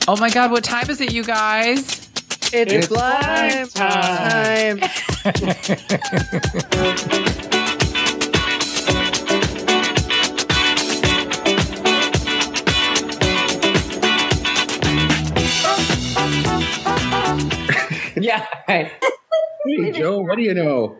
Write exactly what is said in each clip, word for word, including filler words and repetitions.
Oh my God, what time is it, you guys? It's, it's slime time. time. Yeah. Right. Hey, Joe, what do you know?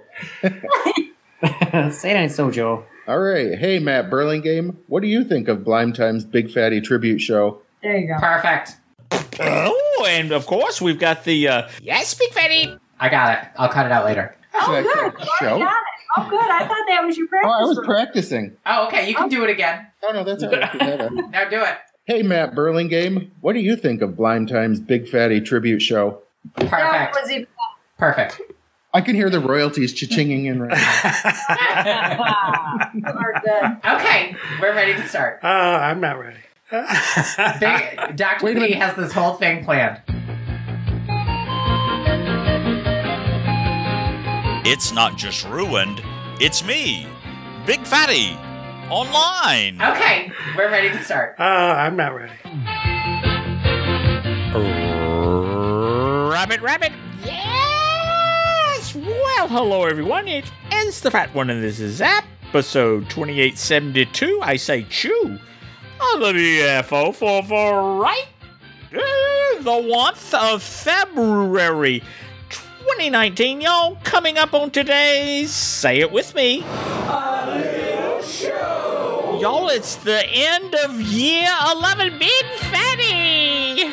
Say that so, Joe. All right. Hey, Matt Burlingame, what do you think of Blime Time's Big Fatty Tribute Show? There you go. Perfect. Oh, and of course, we've got the, uh, yes, Big Fatty. I got it. I'll cut it out later. Oh, good. You Show? got it. Oh, good. I thought that was your practice. Oh, I was room. practicing. Oh, okay. You can do it again. Oh, no, that's all right. Now do it. Hey, Matt Burlingame, what do you think of Blime Time's Big Fatty Tribute Show? Perfect. That was even Perfect. I can hear the royalties cha-chinging in right now. You are good. Okay, we're ready to start. Uh, I'm not ready. Big, Doctor Wait a P minute. has this whole thing planned. It's not just ruined, it's me, Big Fatty, online. Okay, we're ready to start. Uh, I'm not ready. Rabbit, rabbit. Yes! Well, hello, everyone. It is the Fat One, and this is episode twenty-eight seventy-two. I say chew on the B F O for, for right uh, the month of February twenty nineteen. Y'all, coming up on today's Say It With Me. A little show. Y'all, it's the end of year eleven. Big Fatty.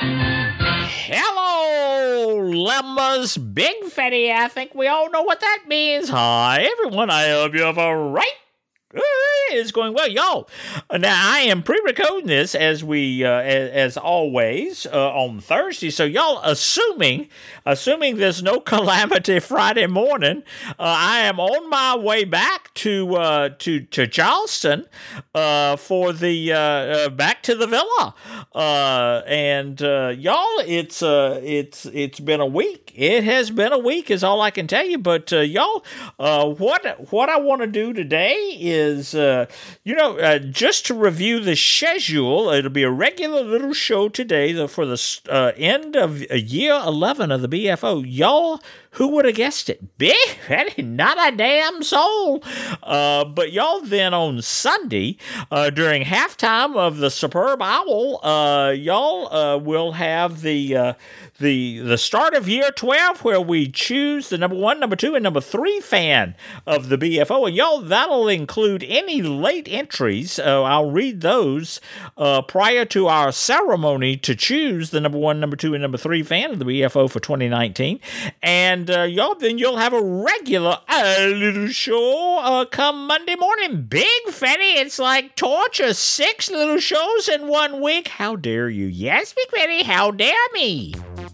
Hello, Lembas, Big Fatty. I think we all know what that means. Hi, everyone. I hope you have a right. It's going well, y'all. Now, I am pre-recording this as we, uh, as, as always, uh, on Thursday. So, y'all, assuming, assuming there's no calamity Friday morning, uh, I am on my way back to uh, to to Charleston uh, for the uh, uh, back to the villa. Uh, and uh, y'all, it's uh, it's it's been a week. It has been a week, is all I can tell you. But uh, y'all, uh, what what I want to do today is. Is, uh, you know, uh, just to review the schedule, it'll be a regular little show today for the uh, end of year eleven of the B F O. Y'all, who would have guessed it? Big Fatty, not a damn soul. Uh, but y'all, then on Sunday, uh, during halftime of the Superb Owl, uh, y'all uh, will have the uh, the the start of year twelve, where we choose the number one, number two, and number three fan of the B F O. And y'all, that'll include any late entries. Uh, I'll read those uh, prior to our ceremony to choose the number one, number two, and number three fan of the B F O for twenty nineteen. And uh, y'all, then you'll have a regular uh, little show uh, come Monday morning. Big Fatty, it's like torture. Six little shows in one week. How dare you? Yes, Big Fatty, how dare me?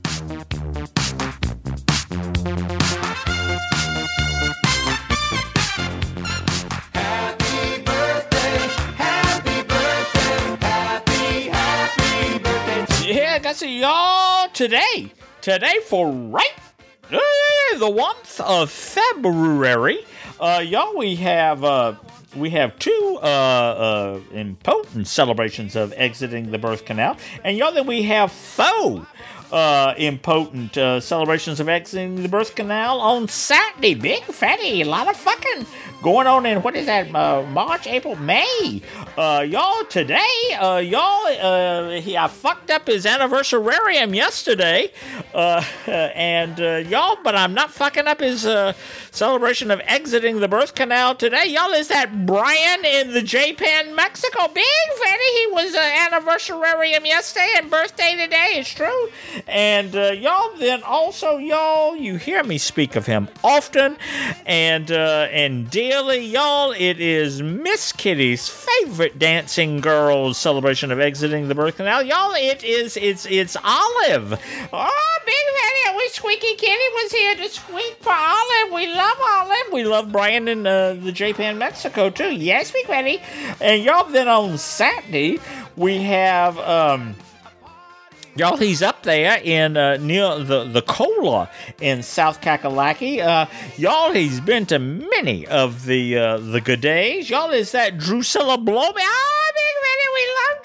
Yeah, that's it, y'all. Today, today for right uh, the month of February, uh, y'all, we have uh, we have two uh, uh, important celebrations of exiting the birth canal, and y'all, then we have faux uh, important uh, celebrations of exiting the birth canal on Saturday. Big Fatty, a lot of fucking going on in, what is that, uh, March, April, May. Uh, y'all, today, uh, y'all, uh, he, I fucked up his anniversarium yesterday, uh, and, uh, y'all, but I'm not fucking up his, uh, celebration of exiting the birth canal today. Y'all, is that Brian in the Japan, Mexico? Big Fatty, he was, uh, anniversarium yesterday and birthday today, it's true. And, uh, y'all, then also, y'all, you hear me speak of him often, and, uh, and dearly, y'all, it is Miss Kitty's favorite dancing girl's celebration of exiting the birth canal. Y'all, it is, it's, it's Olive. Oh, Big Fatty, I wish Squeaky Kitty was here to squeak for Olive. We love Olive. We love Brian in uh, the Japan, Mexico, too. Yes, Big Fatty. And y'all, then on Saturday, we have, um... y'all, he's up there in uh, near the, the Cola in South Kakalaki. Uh, y'all, he's been to many of the uh, the good days. Y'all, is that Drusilla Blowman? Ah, Big Fatty, we love Drusilla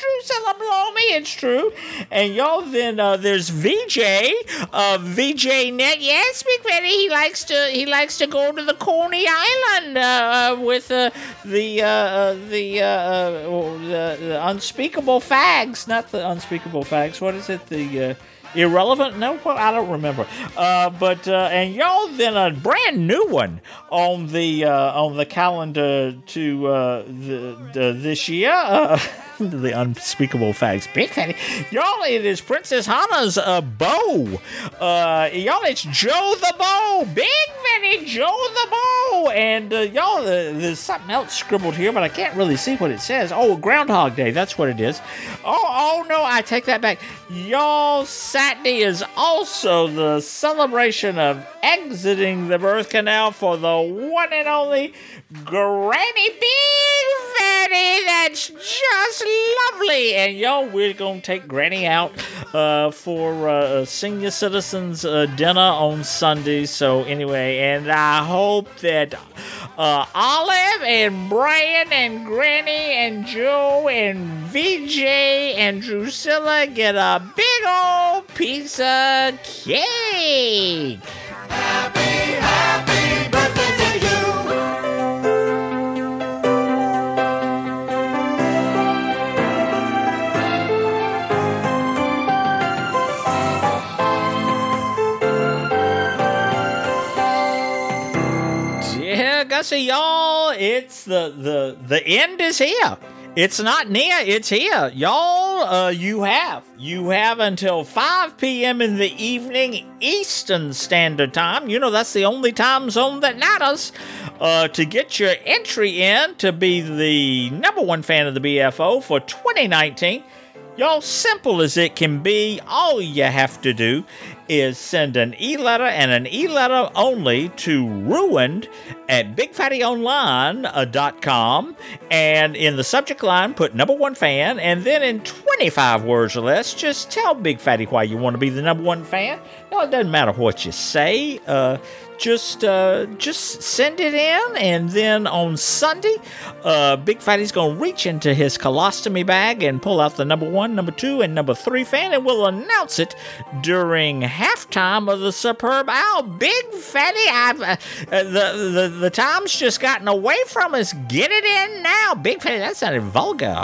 blow me, it's true. And y'all, then uh, there's V J, uh, V J Net. Yes, Big Fatty, he likes to he likes to go to the Coney Island uh, uh, with uh, the uh, uh, the, uh, uh, the the unspeakable fags, not the unspeakable fags. What is it? The uh, Irrelevant? No, well, I don't remember. Uh, but uh, and y'all, then a brand new one on the uh, on the calendar to uh, the, the this year. Uh, the unspeakable facts, Big Fatty. Y'all, it is Princess Hannah's uh, bow. Uh, y'all, it's Joe the Bow. Big Fatty, Joe the Bow. And uh, y'all, uh, there's something else scribbled here, but I can't really see what it says. Oh, Groundhog Day. That's what it is. Oh, oh no, I take that back. Y'all, Saturday is also the celebration of exiting the birth canal for the one and only Granny Big Fatty. That's just lovely. And y'all, we're going to take Granny out uh, for uh, senior citizens uh, dinner on Sunday. So anyway, and I hope that uh, Olive and Brian and Granny and Joe and V J and Drusilla get a big old piece of cake. Happy, happy birthday to you. Yeah, Gussie, y'all, it's the, the, the end is here. It's not near, it's here. Y'all, uh, you have. You have until five p.m. in the evening Eastern Standard Time. You know, that's the only time zone that matters. Uh, to get your entry in to be the number one fan of the B F O for twenty nineteen. Y'all, simple as it can be, all you have to do is send an e-letter and an e-letter only to ruined at big fatty online dot com, and in the subject line put number one fan, and then in twenty-five words or less just tell Big Fatty why you want to be the number one fan. No, it doesn't matter what you say. Uh, Just uh, just send it in, and then on Sunday, uh, Big Fatty's going to reach into his colostomy bag and pull out the number one, number two, and number three fan, and we'll announce it during halftime of the Superb Owl. Big Fatty, I've, uh, the, the, the time's just gotten away from us. Get it in now. Big Fatty, that sounded vulgar.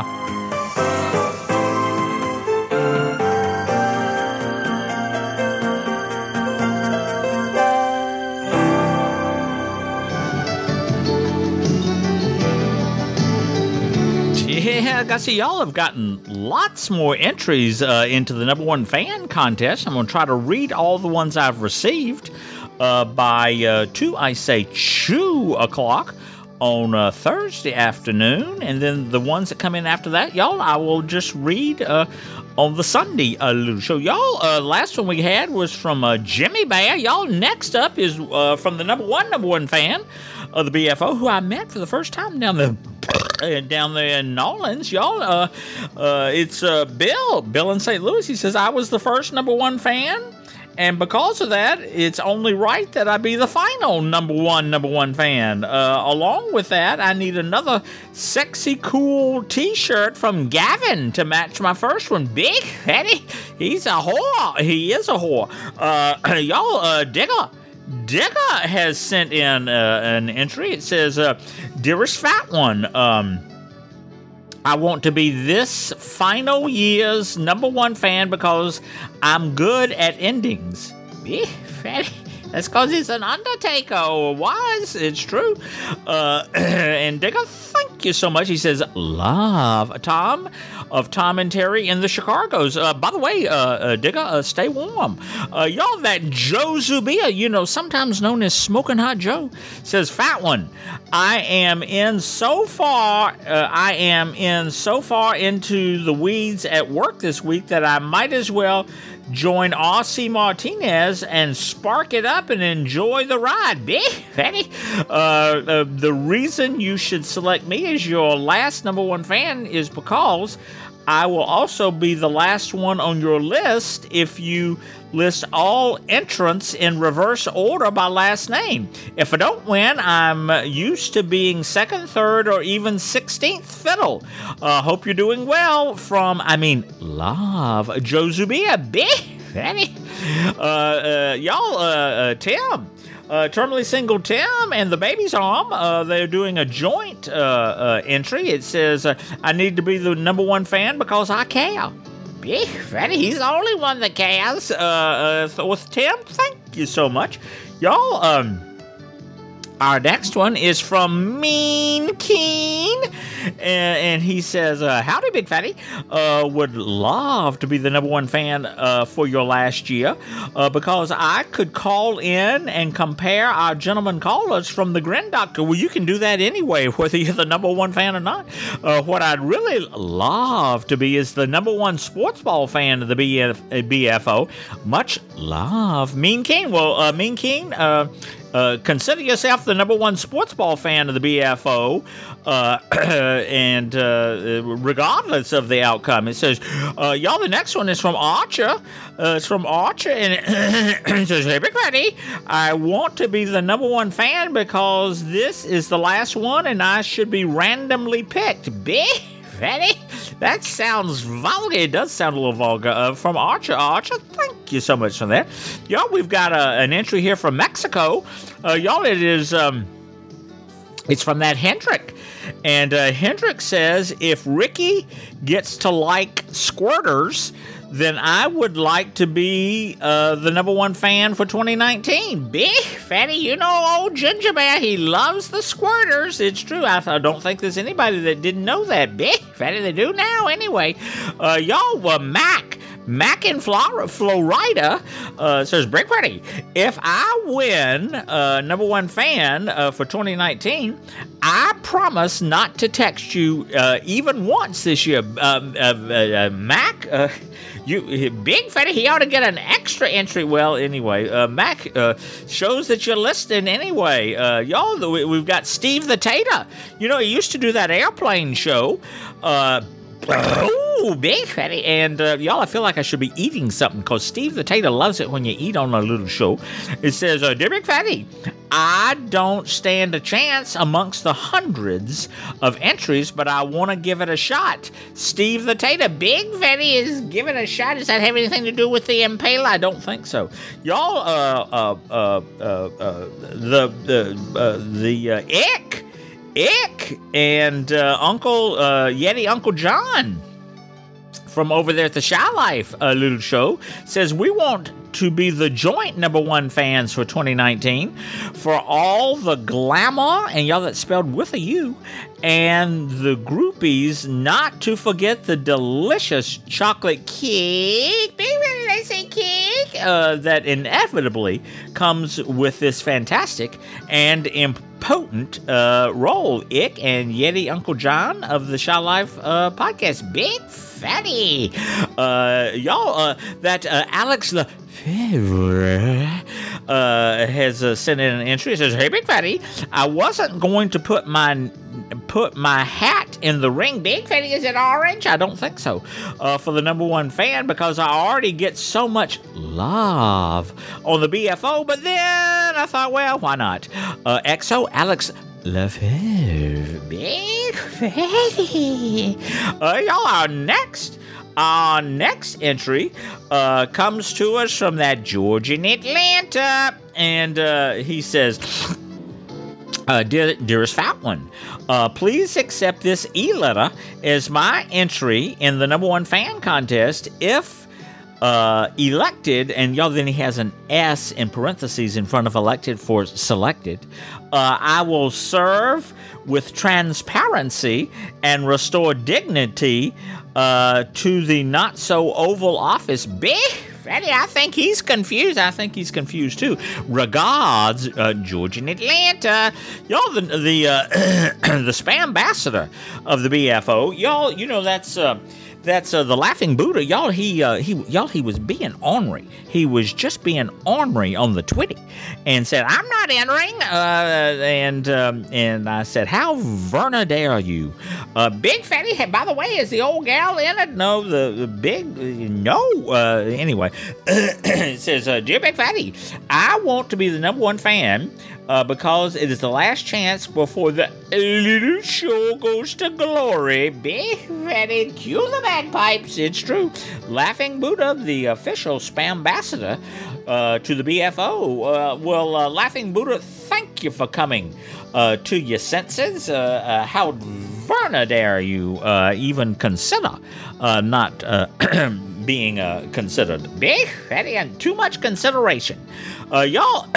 Yeah, Gussie, y'all have gotten lots more entries uh, into the number one fan contest. I'm going to try to read all the ones I've received uh, by uh, two, I say, two o'clock on uh, Thursday afternoon. And then the ones that come in after that, y'all, I will just read uh, on the Sunday uh, little show. Y'all, uh, last one we had was from uh, Jimmy Bear. Y'all, next up is uh, from the number one, number one fan of the B F O, who I met for the first time down the down there in Nolans, y'all. Uh, uh, it's uh, Bill. Bill in Saint Louis. He says, I was the first number one fan, and because of that, it's only right that I be the final number one number one fan. Uh, along with that, I need another sexy, cool T-shirt from Gavin to match my first one. Big Fatty, he's a whore. He is a whore. Uh, y'all, uh, Digger. Digger has sent in uh, an entry. It says, uh, Dearest Fat One, um, I want to be this final year's number one fan because I'm good at endings. Yeah, Fatty. That's because he's an undertaker, or was. It's true. Uh, and Digger, thank you so much. He says, love, Tom, of Tom and Terry in the Chicagos. Uh, by the way, uh, uh, Digger, uh, stay warm. Uh, y'all, that Joe Zubia, you know, sometimes known as Smoking Hot Joe, says, Fat One, I am in so far, uh, I am in so far into the weeds at work this week that I might as well join R C Martinez and spark it up and enjoy the ride. Big Fatty. Uh, uh, the reason you should select me as your last number one fan is because I will also be the last one on your list if you list all entrants in reverse order by last name. If I don't win, I'm used to being second, third, or even sixteenth fiddle. Uh, hope you're doing well. From, I mean, love, Joe Zubia. uh, uh, y'all, uh, uh, Tim. Uh, terminally single Tim and the baby's arm, uh, they're doing a joint uh, uh, entry. It says, uh, I need to be the number one fan because I care. Yeah, Fatty, he's the only one that cares. Uh, uh, with Tim, thank you so much. Y'all, um, our next one is from Mean Keen. And, and he says, uh, howdy, Big Fatty. Uh, would love to be the number one fan uh, for your last year uh, because I could call in and compare our gentleman callers from the Grin Doctor. Well, you can do that anyway, whether you're the number one fan or not. Uh, what I'd really love to be is the number one sports ball fan of the B F, uh, B F O. Much love, Mean King. Well, uh, Mean King, uh, Uh, consider yourself the number one sports ball fan of the B F O, uh, and uh, regardless of the outcome. It says, uh, y'all, the next one is from Archer. Uh, it's from Archer, and it says, hey, Big Fatty, I want to be the number one fan because this is the last one, and I should be randomly picked. Big Fatty? That sounds vulgar. It does sound a little vulgar. Uh, from Archer. Archer, thank you so much for that. Y'all, we've got a, an entry here from Mexico. Uh, y'all, it is, um, it's from that Hendrick. And uh, Hendrick says, if Ricky gets to like squirters, then I would like to be uh, the number one fan for twenty nineteen. Big Fatty, you know old Ginger Bear, he loves the squirters. It's true. I, I don't think there's anybody that didn't know that. Big Fatty, they do now anyway. Uh, y'all, uh, Mac. Mac in Florida, Florida uh, says, Big Fatty, if I win uh, number one fan uh, for twenty nineteen, I promise not to text you uh, even once this year. Um, uh, uh, uh, Mac, uh, you Big Fatty, he ought to get an extra entry. Well, anyway, uh, Mac uh, shows that you're listening anyway. Uh, y'all, we've got Steve the Tater. You know, he used to do that airplane show. Uh, Oh, Big Fatty. And uh, y'all, I feel like I should be eating something because Steve the Tater loves it when you eat on a little show. It says, uh, Dear Big Fatty, I don't stand a chance amongst the hundreds of entries, but I want to give it a shot. Steve the Tater, Big Fatty is giving it a shot. Does that have anything to do with the Impala? I don't think so. Y'all, uh, uh, uh, uh, uh the, the, uh, the, uh, ick. Ick and uh, Uncle uh, Yeti Uncle John from over there at the Shy Life uh, little show says we want to be the joint number one fans for twenty nineteen for all the glamour, and y'all that's spelled with a U, and the groupies, not to forget the delicious chocolate cake. Baby, did I say cake? Uh, that inevitably comes with this fantastic and impotent uh, role. Ick and Yeti Uncle John of the Shy Life uh, podcast. Big Fatty. Uh, y'all, uh, that uh, Alex Lefebvre uh, has uh, sent in an entry. It says, hey, Big Fatty, I wasn't going to put my put my hat in the ring. Big Fatty, is it orange? I don't think so. Uh, for the number one fan because I already get so much love on the B F O, but then I thought, well, why not? Uh, X O Alex Lefebvre. Big Fatty. Uh, y'all, our next Our next entry uh, comes to us from that George in Atlanta, and uh, he says, uh, Dear, Dearest Fat One, uh, please accept this e-letter as my entry in the number one fan contest if uh, elected, and y'all, then he has an S in parentheses in front of elected for selected. Uh, I will serve with transparency and restore dignity uh, to the not-so-oval office. Big Fatty, I think he's confused. I think he's confused, too. Regards, uh, George in Atlanta. Y'all, the the, uh, the spam ambassador of the B F O. Y'all, you know, that's... Uh, That's uh, the Laughing Buddha, y'all. He, uh, he, y'all. He was being ornery. He was just being ornery on the Twitty, and said, "I'm not entering." Uh, and um, and I said, "How Verna dare you?" Uh, Big Fatty. Hey, by the way, is the old gal in it? No, the, the big no. Uh, anyway, it says, uh, "Dear Big Fatty, I want to be the number one fan." Uh, because it is the last chance before the little show goes to glory. Big Fatty, cue the bagpipes. It's true. Laughing Buddha, the official spam ambassador uh, to the B F O. Uh, well, uh, Laughing Buddha, thank you for coming uh, to your senses. Uh, uh, how Verna dare you uh, even consider uh, not uh, being uh, considered? Big Fatty, and too much consideration. Uh, y'all...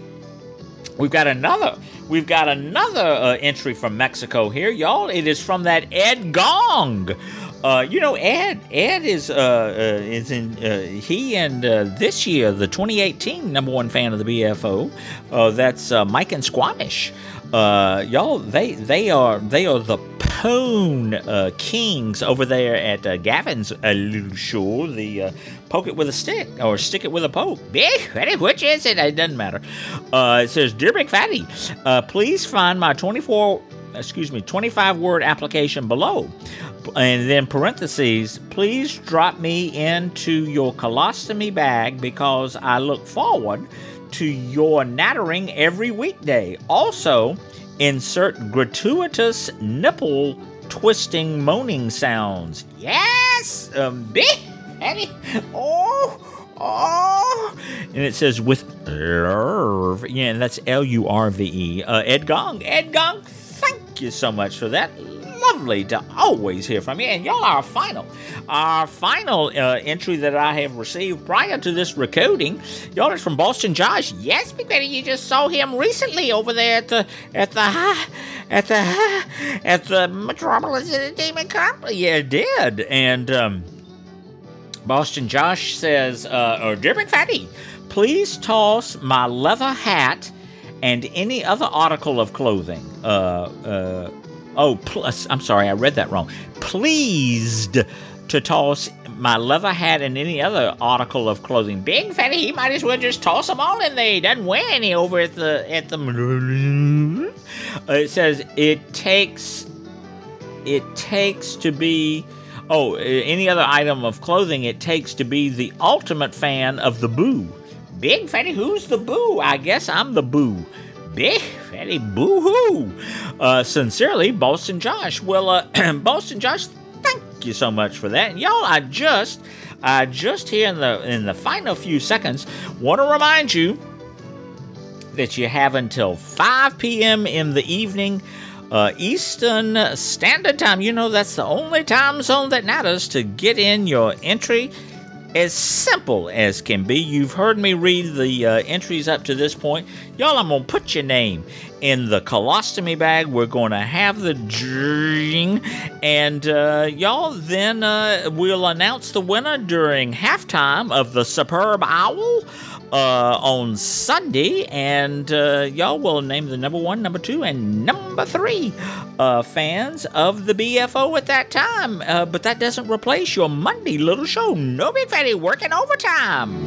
We've got another, we've got another uh, entry from Mexico here, y'all. It is from that Ed Gong. Uh, you know, Ed, Ed is, uh, uh, is in, uh, he and uh, this year, the twenty eighteen number one fan of the B F O, uh, that's uh, Mike and Squamish. Uh, y'all, they, they are, they are the Pone uh, Kings over there at uh, Gavin's uh, little show, the uh, Poke It With a Stick, or Stick It With a Poke. Big Fatty, which is it? It doesn't matter. Uh, it says, Dear Big Fatty, uh, please find my twenty-four, excuse me, twenty-five word application below. And then parentheses, please drop me into your colostomy bag because I look forward to your nattering every weekday. Also, insert gratuitous nipple twisting moaning sounds. Yes! Um, big Fatty. Oh, oh. And it says with lurv. Yeah, and that's L U R V E. Uh, Ed Gong. Ed Gong, thank you so much for that. Lovely to always hear from you. And y'all, our final, our final uh, entry that I have received prior to this recording, y'all, is from Boston Josh. Yes, Big Betty, you just saw him recently over there at the at the at the at the Metropolis Entertainment Company. Yeah, it did. And um, Boston Josh says, uh, oh, Dear Big Fatty, please toss my leather hat and any other article of clothing. Uh, uh. Oh, plus, I'm sorry, I read that wrong. Pleased to toss my leather hat and any other article of clothing. Big Fatty, he might as well just toss them all in there. He doesn't wear any over at the at the. Uh, it says it takes it takes to be. Oh, any other item of clothing it takes to be the ultimate fan of the Boo. Big Fatty, who's the Boo? I guess I'm the Boo. Big Fatty, boo-hoo. Uh, sincerely, Boston Josh. Well, uh, Boston Josh, thank you so much for that. And y'all, I just, I just here in the in the final few seconds want to remind you that you have until five p.m. in the evening, uh, Eastern Standard Time. You know, that's the only time zone that matters to get in your entry. As simple as can be. You've heard me read the uh, entries up to this point. Y'all, I'm going to put your name in the colostomy bag. We're going to have the dring. And uh, y'all, then uh, we'll announce the winner during halftime of the Superb Owl uh, on Sunday. And uh, y'all will name the number one, number two, and number three uh, fans of the B F O at that time. Uh, but that doesn't replace your Monday little show. No Big Fatty working overtime.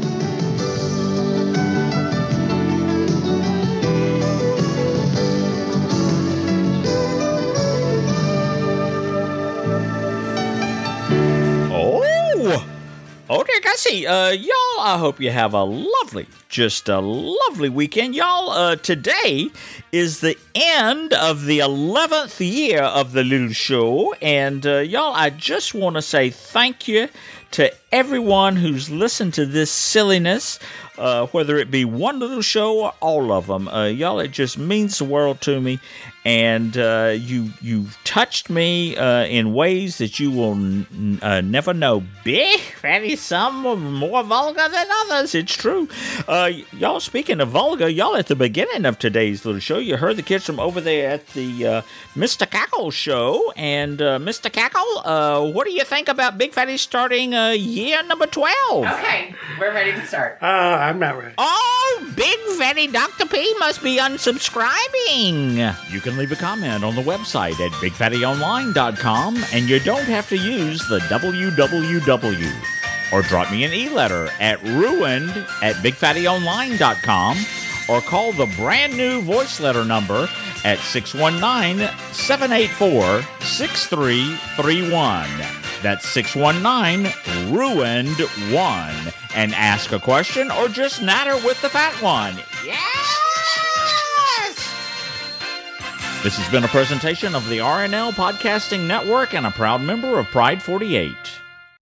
Oh, okay, I see. Uh, y'all, I hope you have a lovely, just a lovely weekend. Y'all, uh, today is the end of the eleventh year of the little show. And, uh, y'all, I just want to say thank you to everyone who's listened to this silliness, uh, whether it be one little show or all of them. Uh, y'all, it just means the world to me. And uh, you, you've touched me uh, in ways that you will n- uh, never know. Big Fatty, some are more vulgar than others. It's true. Uh, y'all, speaking of vulgar, y'all, at the beginning of today's little show, you heard the kids from over there at the uh, Mister Cackle show. And uh, Mister Cackle, uh, what do you think about Big Fatty starting uh, year number twelve? Okay, we're ready to start. Uh, I'm not ready. Oh, Big Fatty Doctor P must be unsubscribing. You can leave a comment on the website at big fatty online dot com, and you don't have to use the W W W. Or drop me an e-letter at ruined at big fatty online dot com, or call the brand new voice letter number at six one nine, seven eight four, six three three one. That's six one nine, ruined one. And ask a question or just natter with the fat one. Yes! This has been a presentation of the R N L Podcasting Network and a proud member of Pride forty-eight.